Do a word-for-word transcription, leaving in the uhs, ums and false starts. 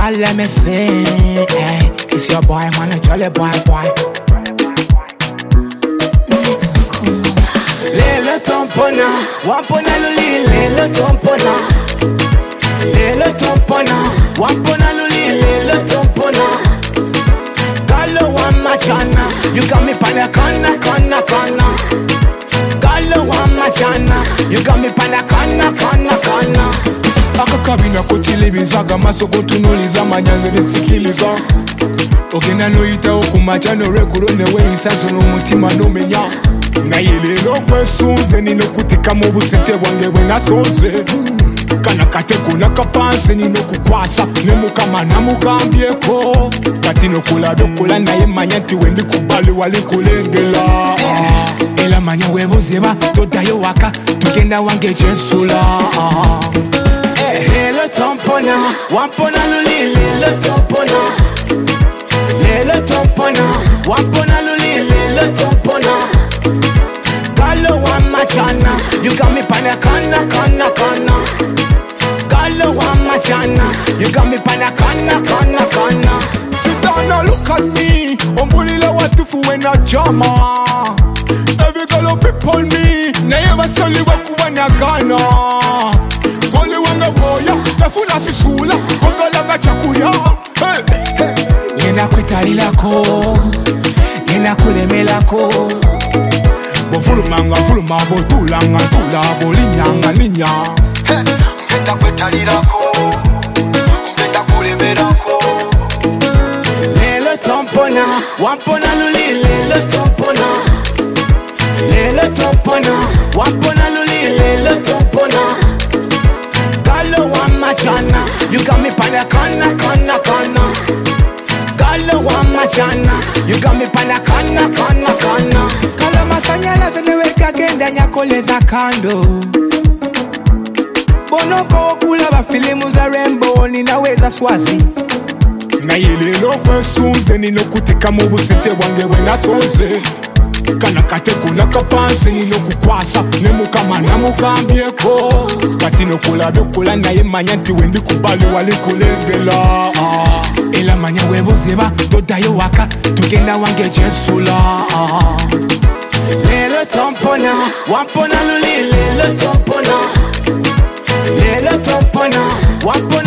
Girl, let me sing, hey. It's your boy, man, a jolly boy, boy. Lelo tompona, wampona luli, lelo tompona. Lelo tompona, wampona luli, lelo tompona. Galo wamachana, you got me pana kana kana kana. Galo wamachana, you got me pana kana kana kana. Akakabina kotile bizaga masoko tunuliza manyanze bisikiliza. Ogena no ita okumacha no rekuro newe isazo no mutima no menya. Na yelelo kwesunze nino kutika mu busente bwange bwe nasonze. Kana kateko nakapanze nino kukwasa nemukama namugambyeko. Kati no kula dokola naye manya nti wendi kubali wali kulengela. Ela manya webuzeba todayo waka tugenda wange jensula. Lelo tompona, wampona luli, lelo tompona. Lelo tompona, wampona luli, lelo tompona. Galo wamachana, you got me pana kana kana kana. Galo wamachana, you got me pana kana kana kana. Sit down and look at me, ombulila watufu wena jama. Every girl people me, never solely wakuwana gana. Gole wanga boya, tafuna sisula, kogola nga chakuya. Nena kwetalilako, nena kulemelako. Bofulumanga fuluma botulanga tula bolinyanga linya. Ngenda kwetalilako, ngenda kulemelako. Lelo tompona, wampona luli, lelo tompona. Lelo tompona, wampona luli, lelo tompona. Galo wamachana, you got me pana kana kana kana. Galo wamachana, you got me pana kana kana kana. Kala masanyala zeneweka genda nyakoleza kando. Bonoko kula ba filimu za Rainbow ninaweza swazi. Na yelelo kwesunze nino kutika mu busente bwange bwe nasonze. Kana kateko nakapanze nino kukwasa nemukama namugambyeko. Kati no kula dokola naye manya nti wendi kubali wali kulengela. Ela manya webuzeba todayo waka tugenda wange jensula. Lelo tompona, wampona luli, lelo tompona. Lelo tompona, wampona